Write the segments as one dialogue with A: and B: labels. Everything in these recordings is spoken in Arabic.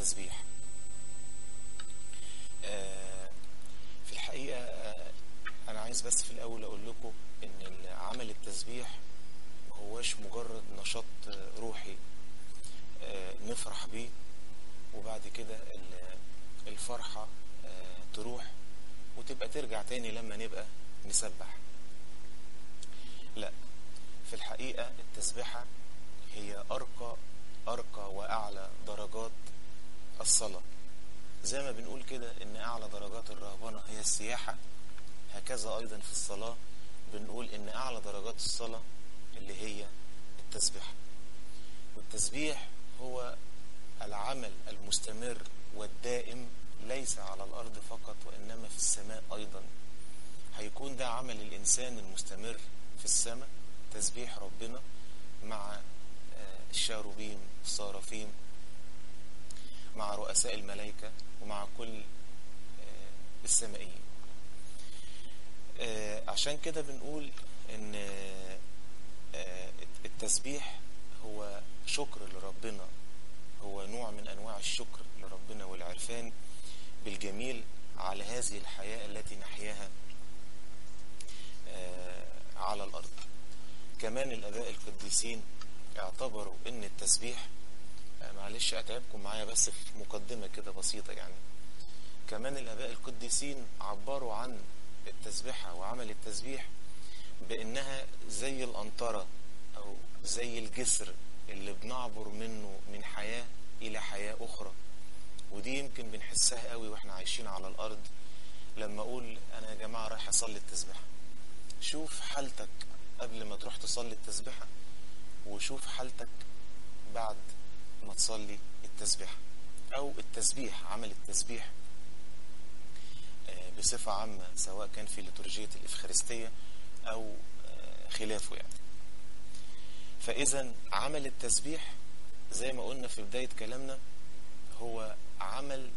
A: التسبيح. في الحقيقة أنا عايز بس في الأول أقول لكم إن عمل التسبيح مهوش مجرد نشاط روحي نفرح بيه وبعد كده الفرحة تروح وتبقى ترجع تاني لما نبقى نسبح. لا، في الحقيقة التسبيحة هي أرقى وأعلى درجات الصلاة. زي ما بنقول كده إن أعلى درجات الرهبنة هي السياحة، هكذا أيضا في الصلاة بنقول إن أعلى درجات الصلاة اللي هي التسبيح. والتسبيح هو العمل المستمر والدائم ليس على الأرض فقط وإنما في السماء أيضا. هيكون ده عمل الإنسان المستمر في السماء، تسبيح ربنا مع الشاروبيم الصارفين، مع رؤساء الملائكة ومع كل السمائيين. عشان كده بنقول ان التسبيح هو شكر لربنا، هو نوع من انواع الشكر لربنا والعرفان بالجميل على هذه الحياة التي نحياها على الارض. كمان الاباء القديسين اعتبروا ان التسبيح، معلش اتعبكم معايا بس في مقدمة كده بسيطة يعني، كمان الاباء القديسين عبروا عن التسبيحة وعمل التسبيح بانها زي القنطرة او زي الجسر اللي بنعبر منه من حياة الى حياة اخرى. ودي يمكن بنحسها قوي واحنا عايشين على الارض. لما اقول انا يا جماعة رايح اصلي التسبيحة، شوف حالتك قبل ما تروح تصلي التسبيحة وشوف حالتك بعد ما تصلي التسبيحة او التسبيح، عمل التسبيح بصفة عامة سواء كان في ليتورجية الإفخارستية أو خلافه يعني. فإذا عمل التسبيح زي ما قلنا في بداية كلامنا هو عمل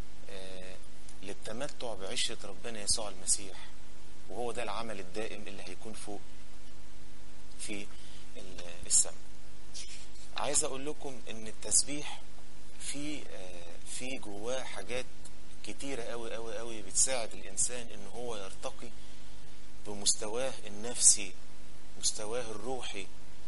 A: للتمتع بعشرة ربنا يسوع المسيح، وهو ده العمل الدائم اللي هيكون فوق في السماء. عايز أقول لكم إن التسبيح في جواه حاجات كتيرة قوي قوي قوي بتساعد الإنسان إن هو يرتقي بمستواه النفسي، مستواه الروحي،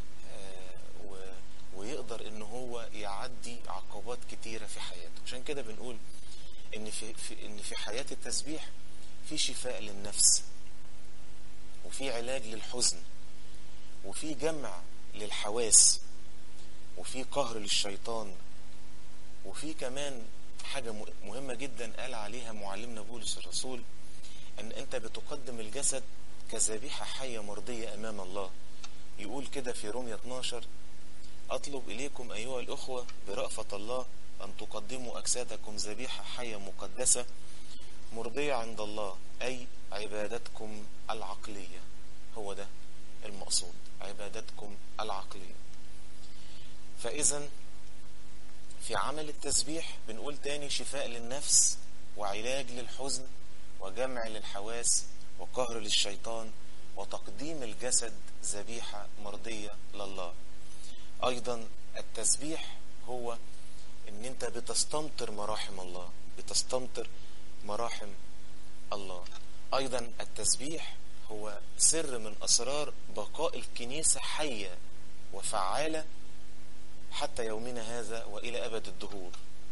A: ويقدر إن هو يعدي عقبات كتيرة في حياته. عشان كده بنقول إن في حياة التسبيح في شفاء للنفس، وفي علاج للحزن، وفي جمع للحواس، وفي قهر للشيطان، وفي كمان حاجة مهمة جدا قال عليها معلمنا بولس الرسول، ان انت بتقدم الجسد كذبيحة حية مرضية امام الله. يقول كده في رومية 12: اطلب اليكم ايها الاخوة برأفة الله ان تقدموا اجسادكم ذبيحة حية مقدسة مرضية عند الله، اي عبادتكم العقلية. هو ده المقصود، عبادتكم العقلية. فاذا في عمل التسبيح بنقول تاني شفاء للنفس وعلاج للحزن وجمع للحواس وقهر للشيطان وتقديم الجسد ذبيحة مرضية لله. ايضا التسبيح هو ان انت بتستمطر مراحم الله، بتستمطر مراحم الله. ايضا التسبيح هو سر من اسرار بقاء الكنيسة حية وفعالة حتى يومنا هذا وإلى أبد الدهور.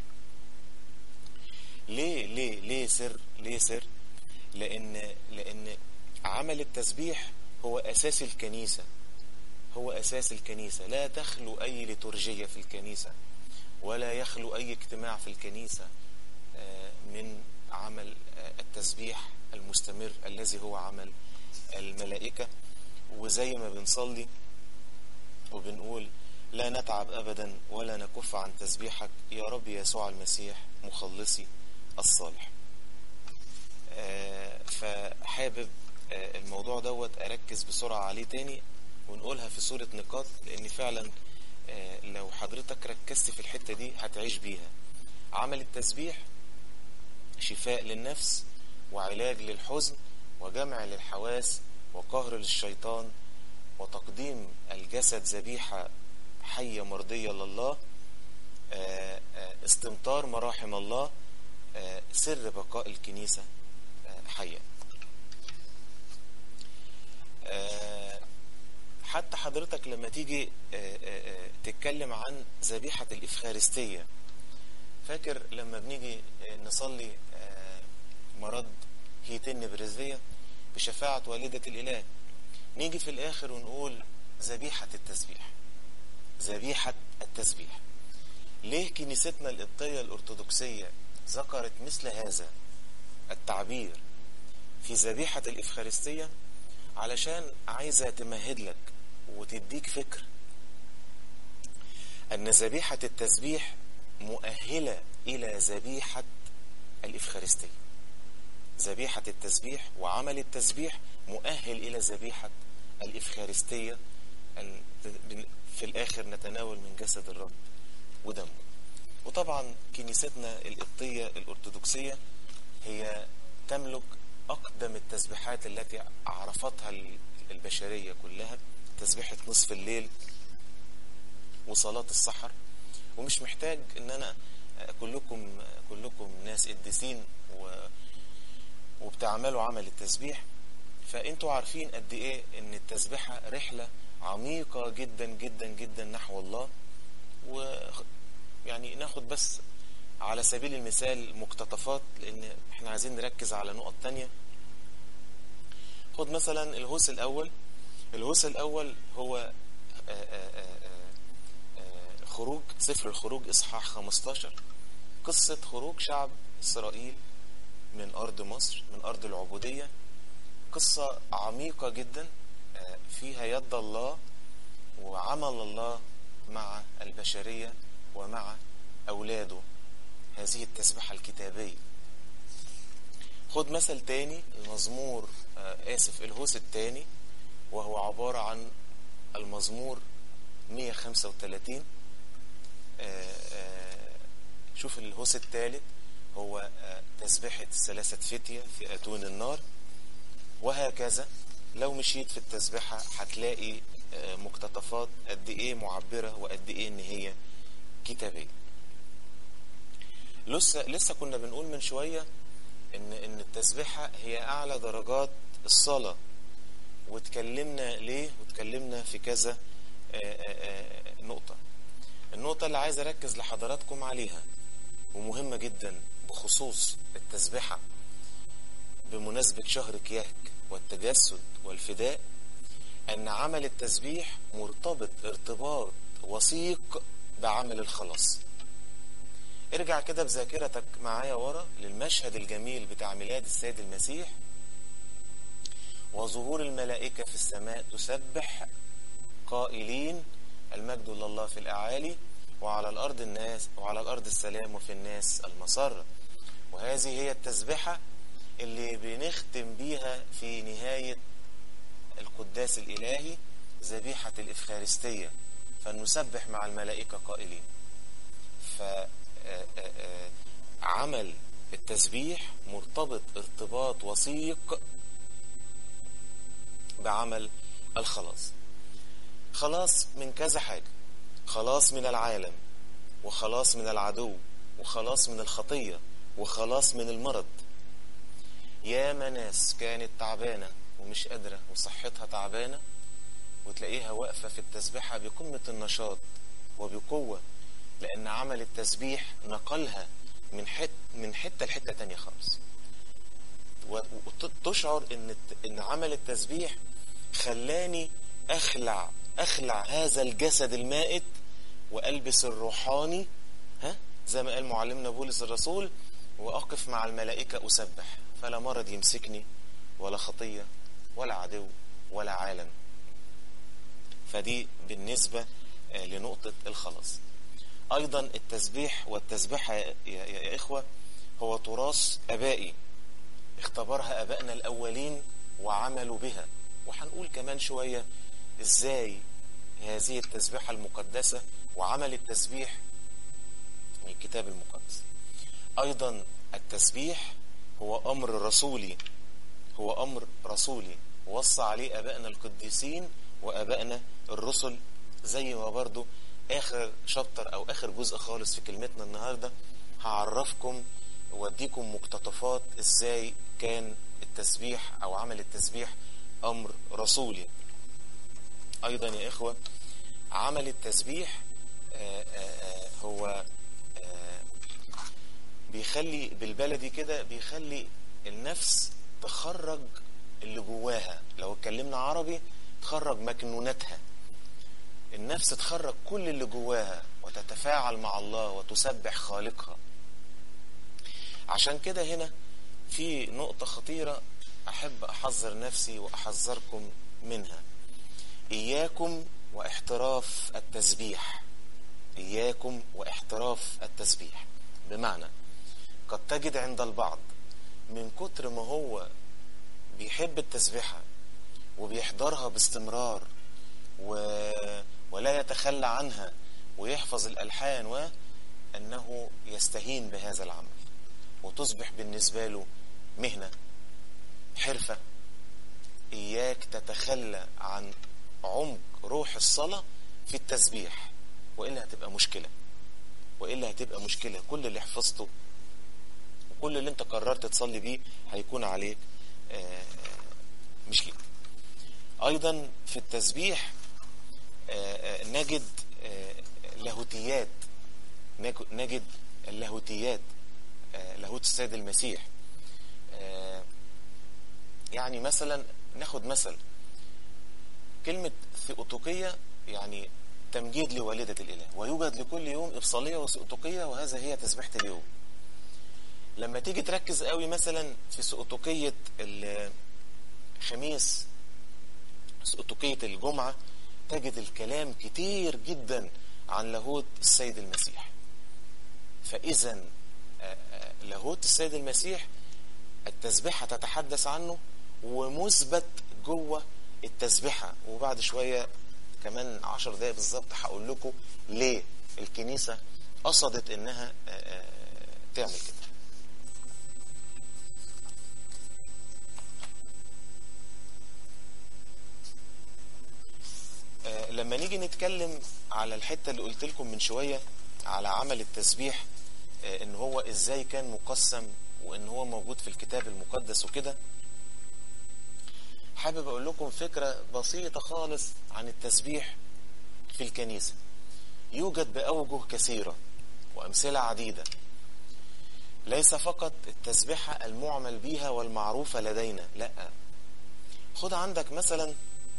A: ليه سر؟ لأن عمل التسبيح هو أساس الكنيسة، هو أساس الكنيسة. لا تخلو أي ليتورجية في الكنيسة ولا يخلو أي اجتماع في الكنيسة من عمل التسبيح المستمر الذي هو عمل الملائكة. وزي ما بنصلي وبنقول لا نتعب أبدا ولا نكف عن تسبيحك يا رب يسوع المسيح مخلصي الصالح. فحابب الموضوع دوت أركز بسرعة عليه تاني ونقولها في صورة نقاط، لأن فعلا لو حضرتك ركزت في الحتة دي هتعيش بيها. عمل التسبيح شفاء للنفس وعلاج للحزن وجمع للحواس وقهر للشيطان وتقديم الجسد ذبيحة حية مرضية لله. استمطار مراحم الله، سر بقاء الكنيسة حية. حتى حضرتك لما تيجي تتكلم عن ذبيحة الإفخارستية، فاكر لما بنيجي نصلي مرض هيتن برزية بشفاعة والدة الإله، نيجي في الآخر ونقول ذبيحة التسبيح، ذبيحة التسبيح. ليه كنيستنا القبطية الأرثوذكسية ذكرت مثل هذا التعبير في ذبيحة الإفخارستية؟ علشان عايزة تمهد لك وتديك فكر أن ذبيحة التسبيح مؤهلة إلى ذبيحة الإفخارستية. ذبيحة التسبيح وعمل التسبيح مؤهل إلى ذبيحة الإفخارستية، في الآخر نتناول من جسد الرب ودمه. وطبعا كنيستنا القبطية الأرثوذكسية هي تملك أقدم التسبيحات التي عرفتها البشرية كلها، تسبيحة نصف الليل وصلاة السحر. ومش محتاج ان انا كلكم ناس قديسين وبتعملوا عمل التسبيح، فانتوا عارفين قد ايه ان التسبيحة رحلة عميقة جدا جدا جدا نحو الله. ويعني ناخد بس على سبيل المثال مقتطفات، لان احنا عايزين نركز على نقط تانية. خد مثلا الهوس الاول. الهوس الاول هو خروج، سفر الخروج اصحاح 15، قصة خروج شعب اسرائيل من ارض مصر، من ارض العبودية. قصة عميقة جدا فيها يد الله وعمل الله مع البشرية ومع اولاده، هذه التسبيحة الكتابية. خد مثل تاني، المزمور الهوس التاني، وهو عبارة عن المزمور 135. شوف الهوس الثالث هو تسبيحة الثلاثة فتية في أتون النار. وهكذا لو مشيت في التسبيحة هتلاقي مقتطفات قد ايه معبرة وقد ايه ان هي كتابية. لسه كنا بنقول من شوية ان التسبيحة هي اعلى درجات الصلاة، وتكلمنا ليه، وتكلمنا في كذا نقطة. النقطة اللي عايز اركز لحضراتكم عليها ومهمة جدا بخصوص التسبيحة بمناسبة شهر كياك والتجسد والفداء، ان عمل التسبيح مرتبط ارتباط وثيق بعمل الخلاص. ارجع كده بذاكرتك معايا ورا للمشهد الجميل بتاع ميلاد السيد المسيح وظهور الملائكة في السماء تسبح قائلين المجد لله في الأعالي وعلى الأرض الناس وعلى الأرض السلام وفي الناس المسرة. وهذه هي التسبيحة اللي بنختم بيها في نهاية القداس الإلهي، ذبيحة الإفخارستية، فنسبح مع الملائكة قائلين. فعمل التسبيح مرتبط ارتباط وثيق بعمل الخلاص. خلاص من كذا حاجة، خلاص من العالم، وخلاص من العدو، وخلاص من الخطية، وخلاص من المرض. ياما ناس كانت تعبانة ومش قادرة وصحتها تعبانة، وتلاقيها واقفة في التسبيحة بقمة النشاط وبقوة، لأن عمل التسبيح نقلها من حتة لحتة تانية خالص. وتشعر إن عمل التسبيح خلاني أخلع هذا الجسد المائت وألبس الروحاني، زي ما قال معلمنا بولس الرسول، وأقف مع الملائكة أسبح، فلا مرض يمسكني ولا خطية ولا عدو ولا عالم. فدي بالنسبة لنقطة الخلاص. أيضا التسبيح والتسبيحة يا إخوة هو تراث أبائي اختبرها أبائنا الأولين وعملوا بها، وحنقول كمان شوية إزاي هذه التسبيحة المقدسة وعمل التسبيح من الكتاب المقدس. أيضا التسبيح هو أمر رسولي، هو أمر رسولي وصى عليه أبائنا القديسين وأبائنا الرسل، زي ما برضو اخر شابتر او اخر جزء خالص في كلمتنا النهاردة هعرفكم واديكم مقتطفات ازاي كان التسبيح او عمل التسبيح امر رسولي. ايضا يا اخوة عمل التسبيح هو بيخلي بالبلدي كده، بيخلي النفس تخرج اللي جواها. لو اتكلمنا عربي تخرج مكنوناتها، النفس تخرج كل اللي جواها وتتفاعل مع الله وتسبح خالقها. عشان كده هنا في نقطة خطيرة أحب أحذر نفسي وأحذركم منها: إياكم واحتراف التسبيح. إياكم واحتراف التسبيح. بمعنى قد تجد عند البعض من كتر ما هو بيحب التسبيحة وبيحضرها باستمرار ولا يتخلى عنها ويحفظ الألحان، وأنه يستهين بهذا العمل وتصبح بالنسبة له مهنة، حرفة. إياك تتخلى عن عمق روح الصلاة في التسبيح، وإلا هتبقى مشكلة، وإلا هتبقى مشكلة. كل اللي حفظته وكل اللي انت قررت تصلي بيه هيكون عليك مشكلة. أيضا في التسبيح نجد لاهوتيات، نجد اللاهوتيات، لاهوت السيد المسيح. يعني مثلا ناخد مثل كلمة ثيوتوقية، يعني تمجيد لوالدة الإله، ويوجد لكل يوم إبصالية وثيوتوقية، وهذا هي تسبيحة اليوم. لما تيجي تركز قوي مثلا في ثيوتوقية الخميس، ثيوتوقية الجمعة، تجد الكلام كتير جدا عن لاهوت السيد المسيح. فإذا لاهوت السيد المسيح التسبيحة تتحدث عنه ومثبت جوه التسبيحة. وبعد شوية كمان 10 دقايق بالظبط هقول لكم ليه الكنيسة قصدت انها تعمل كده. لما نيجي نتكلم على الحتة اللي قلت لكم من شوية على عمل التسبيح، ان هو ازاي كان مقسم وان هو موجود في الكتاب المقدس وكده، حابب اقول لكم فكرة بسيطة خالص عن التسبيح في الكنيسة. يوجد بأوجه كثيرة وأمثلة عديدة، ليس فقط التسبيحة المعمل بها والمعروفة لدينا، لا. خد عندك مثلا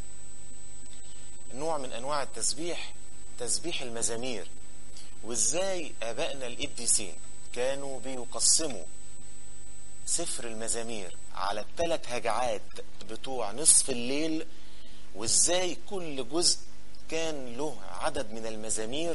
A: نوع من أنواع التسبيح، تسبيح المزامير، وإزاي آبائنا القديسين كانوا بيقسموا سفر المزامير على 3 هجعات بتوع نصف الليل، وإزاي كل جزء كان له عدد من المزامير،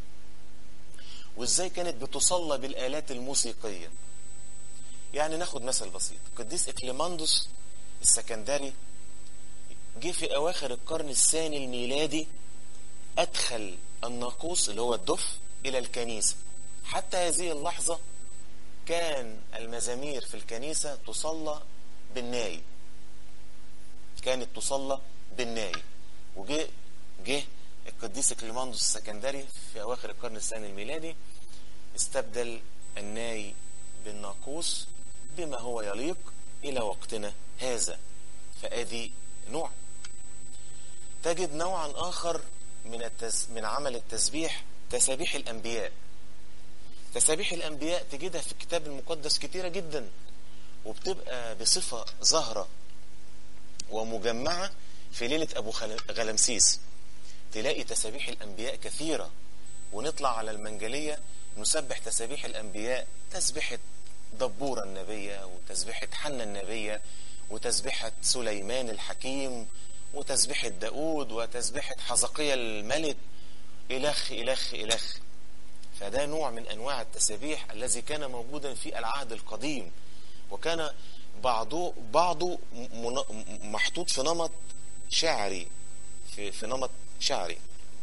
A: وإزاي كانت بتصلى بالآلات الموسيقية. يعني ناخد مثل بسيط، قديس إكليماندوس السكندري جه في أواخر القرن الثاني الميلادي، أدخل الناقوس اللي هو الدف إلى الكنيسة. حتى هذه اللحظة كان المزامير في الكنيسة تصلى بالناي، كانت تصلى بالناي. وجه القديس إكليماندوس السكندري في أواخر القرن الثاني الميلادي، استبدل الناي بالناقوس بما هو يليق إلى وقتنا هذا. فآدي نوع. تجد نوعا آخر من عمل التسبيح، تسابيح الأنبياء. تسابيح الأنبياء تجدها في الكتاب المقدس كتيرة جدا، وبتبقى بصفة ظاهرة ومجمعة في ليلة أبو غلمسيس. تلاقي تسابيح الأنبياء كثيرة، ونطلع على المنجلية نسبح تسابيح الأنبياء، تسبيحة دبورة النبية، وتسبيحة حنا النبية، وتسبيحة سليمان الحكيم، وتسبيحة داود، وتسبيحة حزقيا الملك، إلخ إلخ إلخ. فده نوع من أنواع التسابيح الذي كان موجودا في العهد القديم، وكان بعضه محطوط في نمط شعري، في نمط شعري.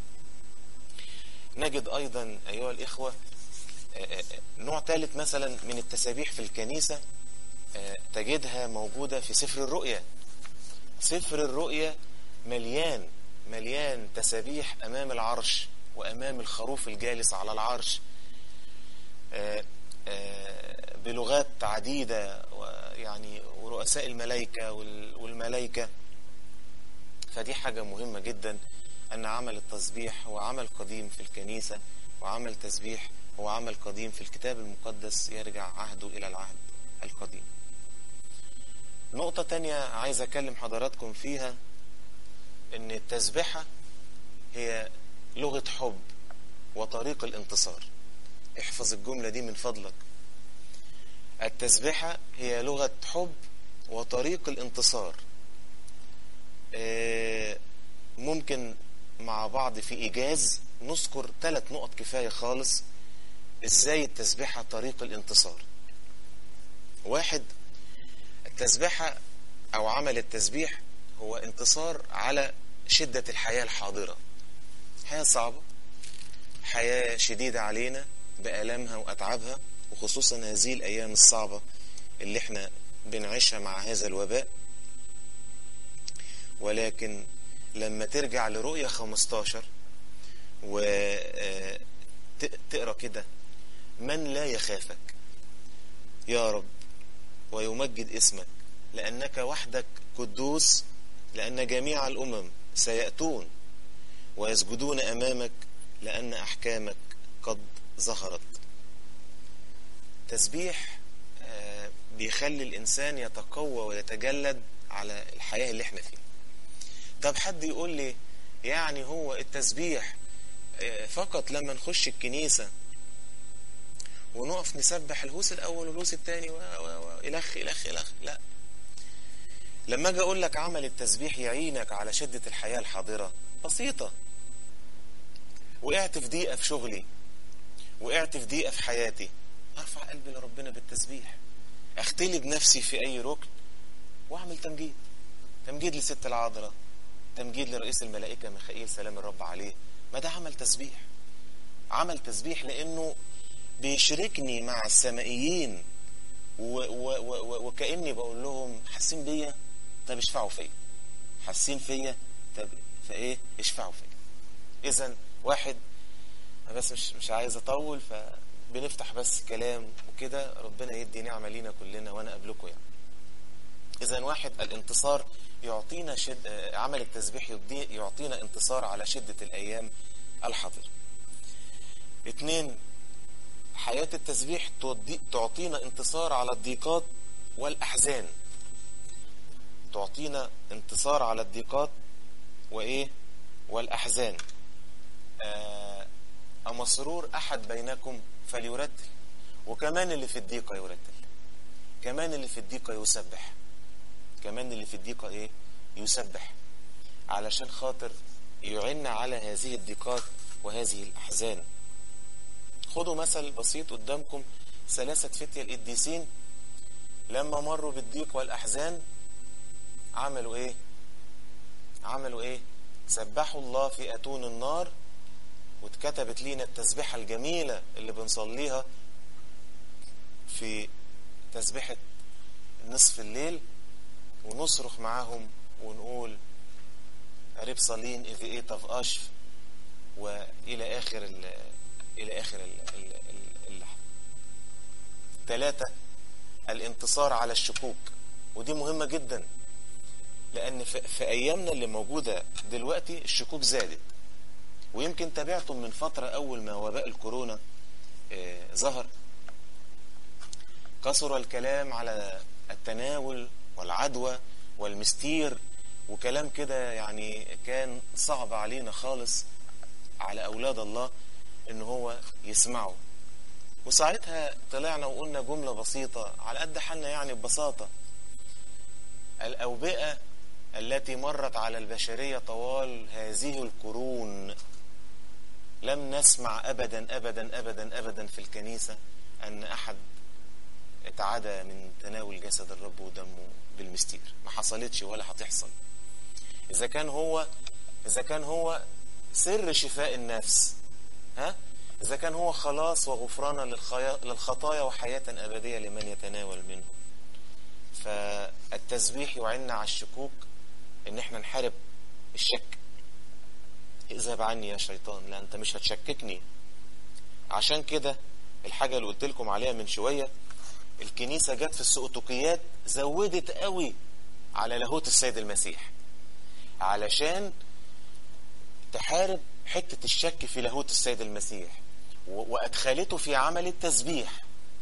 A: نجد أيضا أيها الإخوة نوع ثالث مثلا من التسابيح في الكنيسة، تجدها موجودة في سفر الرؤيا. سفر الرؤيا مليان تسابيح أمام العرش، وأمام الخروف الجالس على العرش بلغات عديدة، ويعني ورؤساء الملائكة والملائكة. فدي حاجة مهمة جدا، أن عمل التسبيح هو عمل قديم في الكنيسة، وعمل تسبيح هو عمل قديم في الكتاب المقدس يرجع عهده إلى العهد القديم. نقطة تانية عايز أكلم حضراتكم فيها، أن التسبيحة هي لغة حب وطريق الانتصار. احفظ الجملة دي من فضلك. التسبيحة هي لغة حب وطريق الانتصار. ممكن مع بعض في إيجاز نذكر 3 نقط كفاية خالص ازاي التسبيحة طريق الانتصار. 1، التسبيحة او عمل التسبيح هو انتصار على شدة الحياة الحاضرة. حياة صعبة، حياة شديدة علينا بآلامها وأتعابها، وخصوصا هذه الأيام الصعبة اللي احنا بنعيشها مع هذا الوباء. ولكن لما ترجع لرؤية 15 وتقرأ كده: من لا يخافك يا رب ويمجد اسمك، لأنك وحدك قدوس، لأن جميع الأمم سيأتون ويسجدون أمامك، لأن أحكامك قد ظهرت. تسبيح بيخلي الإنسان يتقوى ويتجلد على الحياة اللي احنا فيها. طب حد يقول لي يعني هو التسبيح فقط لما نخش الكنيسة ونقف نسبح الهوس الأول والهوس الثاني إلخ إلخ إلخ؟ لا. لما أجي أقول لك عمل التسبيح يعينك على شدة الحياة الحاضرة، بسيطة. وقعت في ضيقة في شغلي، وقعت في ضيقة في حياتي، أرفع قلبي لربنا بالتسبيح، أختلي بنفسي في أي ركن وأعمل تمجيد لست العذراء، تمجيد لرئيس الملائكة ميخائيل سلام الرب عليه. ما ده عمل تسبيح. عمل تسبيح لأنه بيشركني مع السمائيين، وكأني بقول لهم حاسين بيا، طب اشفعوا فيا. حاسين فيا، طب فايه اشفعوا فيا. اذا 1، بس مش عايز اطول، فبنفتح بس كلام وكده، ربنا يدي نعمة لينا كلنا وانا قبلكم يعني. اذا 1، الانتصار يعطينا عمل التسبيح يعطينا انتصار على شدة الايام الحاضرة. 2، حياة التسبيح تعطينا انتصار على الضيقات والأحزان. تعطينا انتصار على الضيقات والأحزان. أما سرور أحد بينكم فليرتل، وكمان اللي في الضيقة يرتل، كمان اللي في الضيقة يسبح، كمان اللي في الضيقة يسبح، علشان خاطر يعين على هذه الضيقات وهذه الأحزان. خدوا مثل بسيط قدامكم: 3 فتية القديسين لما مروا بالضيق والأحزان عملوا ايه؟ سبحوا الله في أتون النار. واتكتبت لينا التسبيحة الجميلة اللي بنصليها في تسبيحة نصف الليل، ونصرخ معاهم ونقول: قريب صلين إذ إيه طف أشف، وإلى آخر 3، الانتصار على الشكوك. ودي مهمة جدا، لأن في أيامنا اللي موجودة دلوقتي الشكوك زادت. ويمكن تابعتم من فترة أول ما وباء الكورونا ظهر، كثر الكلام على التناول والعدوى والمستير وكلام كده، يعني كان صعب علينا خالص على أولاد الله إن هو يسمعوا. وساعتها طلعنا وقلنا جملة بسيطة على قد حالنا، يعني ببساطة: الأوبئة التي مرت على البشرية طوال هذه القرون لم نسمع أبدا أبدا أبدا أبدا في الكنيسة أن أحد اتعدى من تناول جسد الرب ودمه بالمستير. ما حصلتش ولا هتحصل. إذا كان هو سر شفاء النفس، إذا كان هو خلاص وغفرانا للخطايا وحياة أبدية لمن يتناول منه. فالتسبيح يعيننا على الشكوك، إن احنا نحارب الشك. اذهب عني يا شيطان، لا انت مش هتشككني. عشان كده الحاجة اللي قلت لكم عليها من شوية، الكنيسة جت في السؤتقيات زودت قوي على لاهوت السيد المسيح علشان تحارب حتة الشك في لاهوت السيد المسيح، وأدخلته في عمل التسبيح،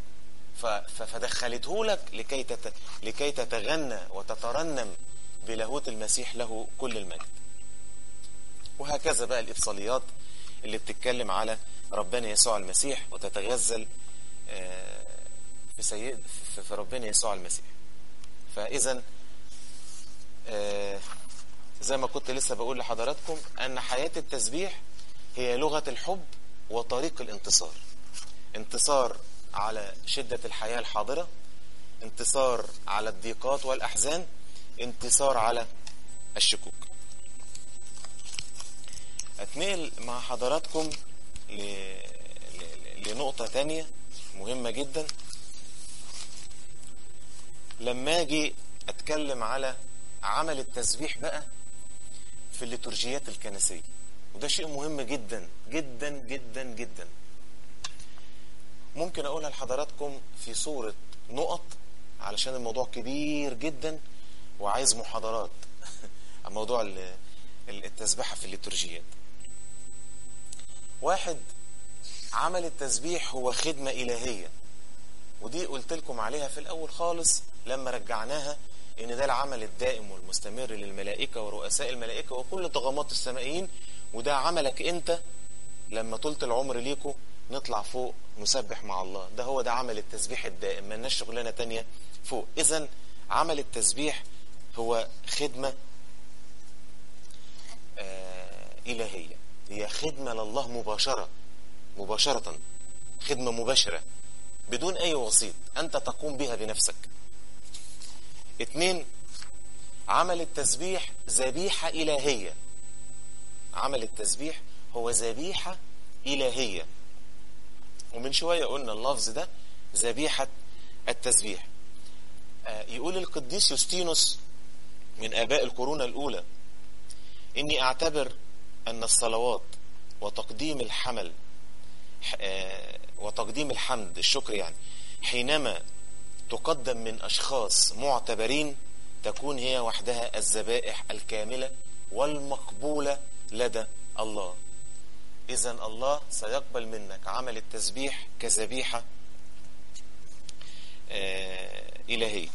A: فدخلته لك لكي تتغنى وتترنم بلاهوت المسيح له كل المجد. وهكذا بقى الإبصاليات اللي بتتكلم على ربنا يسوع المسيح وتتغزل في ربنا يسوع المسيح. فإذا زي ما كنت لسه بقول لحضراتكم أن حياة التسبيح هي لغة الحب وطريق الانتصار. انتصار على شدة الحياة الحاضرة، انتصار على الضيقات والأحزان، انتصار على الشكوك. أتنقل مع حضراتكم لنقطة تانية مهمة جدا. لما أجي أتكلم على عمل التسبيح بقى في الليتورجيات الكنسية، وده شيء مهم جدا جدا جدا جدا، ممكن أقولها لحضراتكم في صورة نقط علشان الموضوع كبير جدا وعايز محاضرات عن موضوع التسبيحة في الليتورجيات. واحد، عمل التسبيح هو خدمة إلهية، ودي قلت لكم عليها في الأول خالص لما رجعناها، إن ده العمل الدائم والمستمر للملائكة ورؤساء الملائكة وكل طغمات السمائيين، وده عملك أنت لما طولت العمر ليكم نطلع فوق نسبح مع الله. ده عمل التسبيح الدائم، ما لناش شغلانة تانية فوق. إذن عمل التسبيح هو خدمة إلهية، هي خدمة لله مباشرة، خدمة مباشرة بدون أي وسيط أنت تقوم بها بنفسك. 2، عمل التسبيح ذبيحة إلهية. عمل التسبيح هو ذبيحة إلهية، ومن شوية قلنا اللفظ ده ذبيحة التسبيح. يقول القديس يوستينوس من آباء القرون الأولى: إني أعتبر أن الصلوات وتقديم الحمد الشكر يعني حينما تقدم من أشخاص معتبرين تكون هي وحدها الذبائح الكاملة والمقبولة لدى الله. إذن الله سيقبل منك عمل التسبيح كذبيحة إلهية.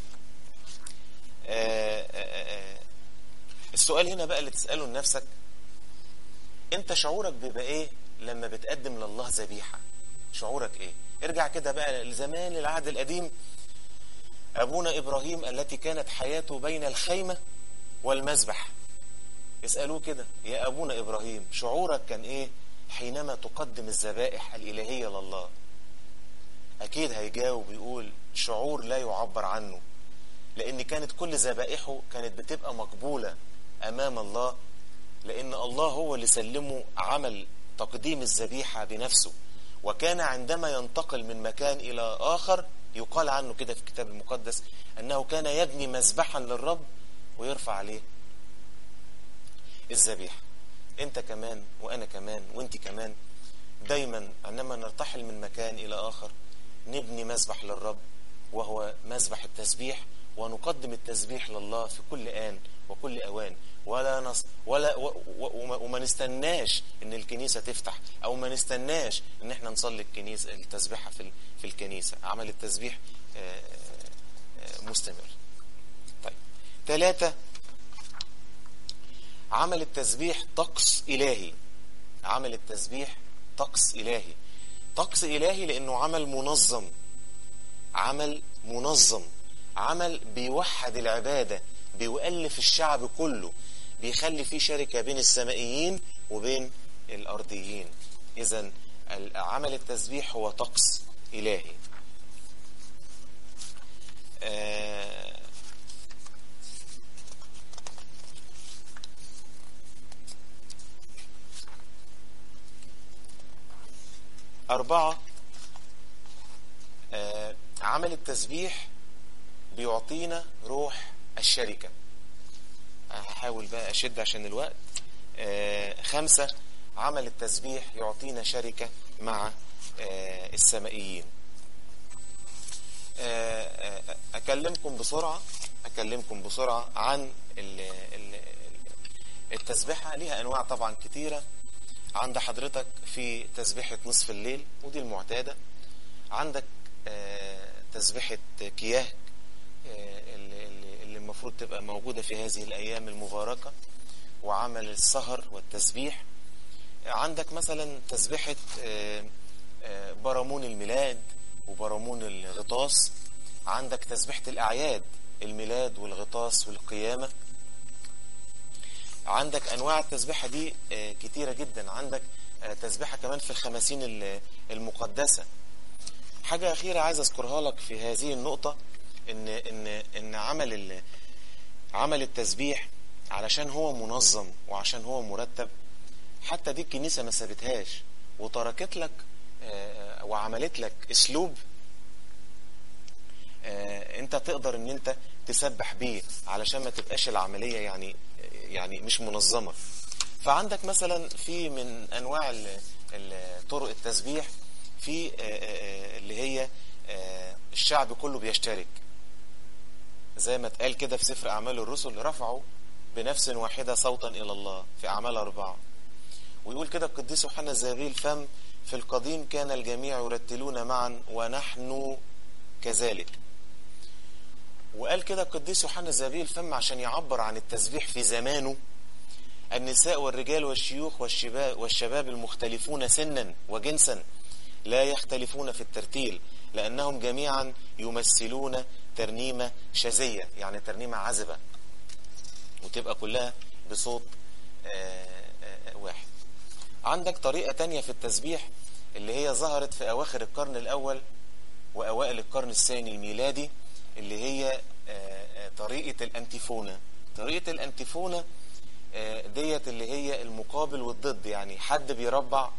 A: السؤال هنا بقى اللي تسأله لنفسك: انت شعورك بيبقى ايه لما بتقدم لله ذبيحة؟ شعورك ايه؟ ارجع كده بقى لزمان العهد القديم، ابونا ابراهيم التي كانت حياته بين الخيمة والمذبح، اسألوه كده: يا ابونا ابراهيم شعورك كان ايه حينما تقدم الذبائح الالهية لله؟ اكيد هيجاوب ويقول شعور لا يعبر عنه، لان كانت كل ذبائحه كانت بتبقى مقبولة امام الله، لأن الله هو اللي سلمه عمل تقديم الذبيحة بنفسه. وكان عندما ينتقل من مكان إلى آخر يقال عنه كده في الكتاب المقدس أنه كان يبني مذبحا للرب ويرفع عليه الذبيحة. أنت كمان وأنا كمان وأنت كمان دايما عندما نرتحل من مكان إلى آخر نبني مذبح للرب وهو مذبح التسبيح، ونقدم التسبيح لله في كل آن وكل أوان، وما نستناش ان الكنيسة تفتح، او ما نستناش ان احنا نصلي التسبيحة في الكنيسة. عمل التسبيح مستمر. طيب 3، عمل التسبيح طقس إلهي. عمل التسبيح طقس إلهي. طقس إلهي لأنه عمل منظم، عمل بيوحد العبادة، بيؤلف الشعب كله، بيخلي فيه شركة بين السمائيين وبين الأرضيين. إذن عمل التسبيح هو طقس إلهي. 4، عمل التسبيح بيعطينا روح الشركة. هحاول بقى أشد عشان الوقت. 5 عمل التسبيح يعطينا شركة مع السمائيين. أكلمكم بسرعة عن التسبيحة. ليها أنواع طبعا كتيرة. عند حضرتك في تسبيحة نصف الليل ودي المعتادة. عندك تسبيحة كياه اللي المفروض تبقى موجودة في هذه الأيام المباركة وعمل السهر والتسبيح. عندك مثلا تسبيحة برامون الميلاد وبرامون الغطاس. عندك تسبيحة الأعياد، الميلاد والغطاس والقيامة. عندك أنواع التسبيحة دي كتيرة جدا. عندك تسبيحة كمان في الخماسين المقدسة. حاجة أخيرة عايز أذكرها لك في هذه النقطة، إن عمل التسبيح علشان هو منظم وعشان هو مرتب، حتى دي الكنيسة ما سابتهاش وتركت لك وعملت لك اسلوب انت تقدر ان انت تسبح بيه علشان ما تبقاش العملية يعني مش منظمة. فعندك مثلا في من انواع طرق التسبيح في اللي هي الشعب كله بيشترك، زي ما اتقال كده في سفر اعمال الرسل، رفعوا بنفس واحدة صوتا الى الله في اعمال 4. ويقول كده القديس يوحنا الذهبي الفم: في القديم كان الجميع يرتلون معا ونحن كذلك. وقال كده القديس يوحنا الذهبي الفم عشان يعبر عن التسبيح في زمانه: النساء والرجال والشيوخ والشباب المختلفون سنا وجنسا لا يختلفون في الترتيل، لأنهم جميعا يمثلون ترنيمة شاذية، يعني ترنيمة عذبة، وتبقى كلها بصوت واحد. عندك طريقة تانية في التسبيح اللي هي ظهرت في أواخر القرن الأول وأوائل القرن الثاني الميلادي، اللي هي طريقة الأنتيفونة. طريقة الأنتيفونة ديت اللي هي المقابل والضد، يعني حد بيربع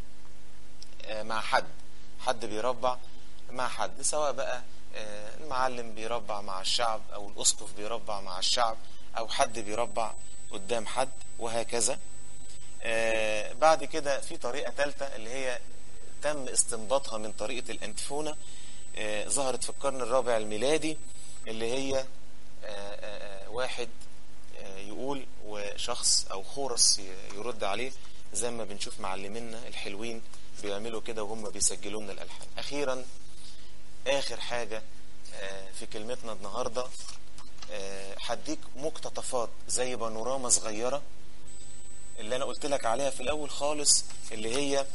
A: مع حد بيربع مع حد، سواء بقى المعلم بيربع مع الشعب أو الأسقف بيربع مع الشعب أو حد بيربع قدام حد وهكذا. بعد كده في طريقة ثالثة اللي هي تم استنباطها من طريقة الأنتيفونة، ظهرت في القرن الرابع الميلادي، اللي هي واحد يقول وشخص أو خورس يرد عليه، زي ما بنشوف معلمينا الحلوين بيعملوا كده وهم بيسجلوا لنا الألحان. أخيرا آخر حاجة في كلمتنا النهاردة، هديك مقتطفات زي بانوراما صغيرة اللي أنا قلت لك عليها في الأول خالص، اللي هي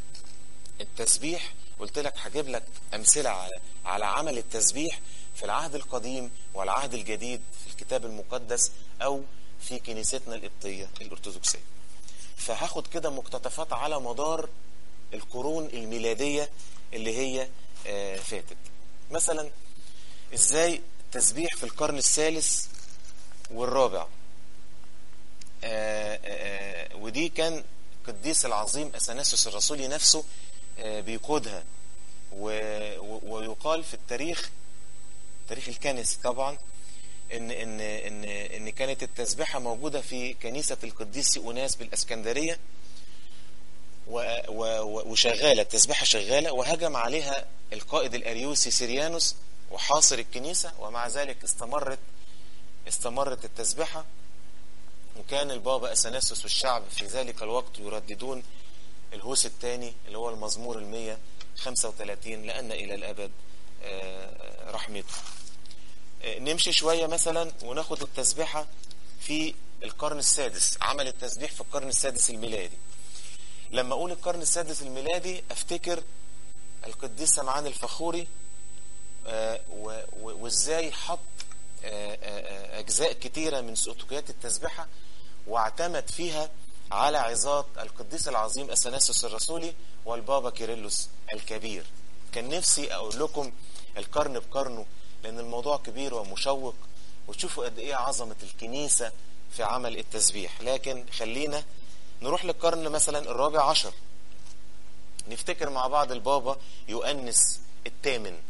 A: التسبيح. قلت لك هجيب لك أمثلة على عمل التسبيح في العهد القديم والعهد الجديد في الكتاب المقدس أو في كنيستنا القبطية الأرثوذكسية. فهاخد كده مقتطفات على مدار القرون الميلادية اللي هي فاتت. مثلا ازاي التسبيح في القرن الثالث والرابع، ودي كان القديس العظيم أثناسيوس الرسولي نفسه بيقودها، ويقال في التاريخ الكنسي طبعا ان كانت التسبيحة موجودة في كنيسة القديس أوناس بالاسكندرية وشغالة التسبيحة شغالة، وهجم عليها القائد الأريوسي سيريانوس وحاصر الكنيسة، ومع ذلك استمرت التسبيحة. وكان البابا أثناسيوس والشعب في ذلك الوقت يرددون الهوس الثاني اللي هو المزمور 135: لأن إلى الأبد رحمته. نمشي شوية مثلا وناخد التسبيحة في القرن السادس، عمل التسبيح في القرن السادس الميلادي. لما أقول القرن السادس الميلادي أفتكر القديس سمعان الفخوري وإزاي حط أجزاء كتيرة من سؤتكيات التسبيحة واعتمد فيها على عظات القديس العظيم أثناسيوس الرسولي والبابا كيرلس الكبير. كان نفسي أقول لكم القرن بقرنه، لأن الموضوع كبير ومشوق، وتشوفوا قد إيه عظمة الكنيسة في عمل التسبيح. لكن خلينا نروح للقرن مثلا الرابع عشر، نفتكر مع بعض البابا يؤنس الثامن.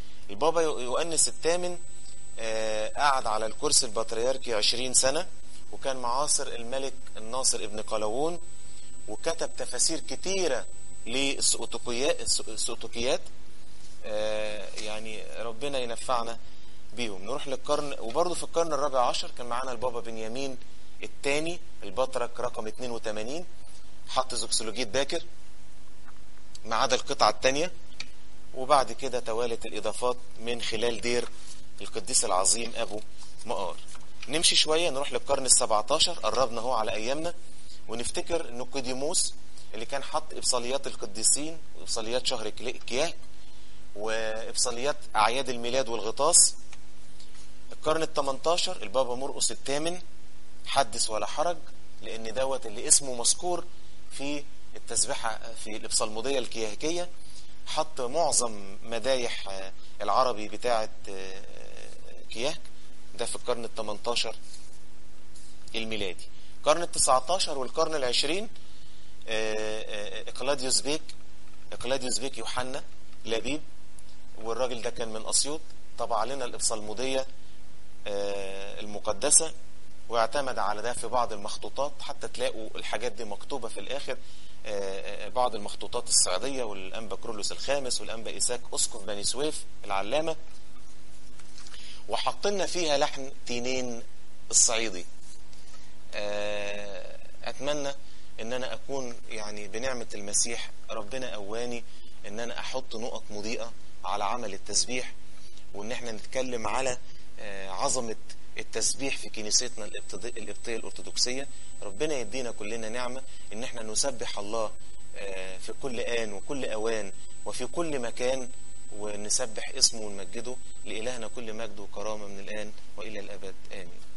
A: البابا يؤنس الثامن قعد على الكرسي البطريركي 20 سنة، وكان معاصر الملك الناصر ابن قلاوون، وكتب تفاسير كتيرة للسؤتوكيات. يعني ربنا ينفعنا بيهم. نروح للقرن، وبرضه في القرن الرابع عشر كان معانا البابا بنيامين الثاني البطرك رقم 82، حط زوكسولوجية باكر ما عدا القطعة الثانية. وبعد كده توالت الإضافات من خلال دير القديس العظيم أبو مقار. نمشي شوية نروح للقرن ال17، قربنا هو على أيامنا، ونفتكر نيقوديموس اللي كان حط إبصاليات القديسين وإبصاليات شهر كياه وإبصاليات أعياد الميلاد والغطاس. القرن ال18 البابا مرقس الثامن، حدث ولا حرج، لأن دوت اللي اسمه مذكور في التسبيحة في الإبصالمودية الكياهكية، حط معظم مدايح العربي بتاعة كياهك، ده في القرن ال18 الميلادي. القرن ال19 والقرن العشرين إقلاديوس بيك يوحنا لبيب، والراجل ده كان من أسيوط، طبع لنا الإبصالمودية المقدسة، واعتمد على ده في بعض المخطوطات، حتى تلاقوا الحاجات دي مكتوبة في الآخر، بعض المخطوطات الصعيدية، والأنبا كرولوس الخامس والأنبا إيساك أسقف بني سويف العلامة، وحطلنا فيها لحن تينين الصعيدي. أتمنى ان انا اكون يعني بنعمة المسيح ربنا قواني ان انا احط نقط مضيئة على عمل التسبيح، وان احنا نتكلم على عظمة التسبيح في كنيستنا القبطية الأرثوذكسية. ربنا يدينا كلنا نعمة ان احنا نسبح الله في كل آن وكل أوان وفي كل مكان، ونسبح اسمه ونمجده. لإلهنا كل مجد وكرامة من الآن وإلى الأبد، آمين.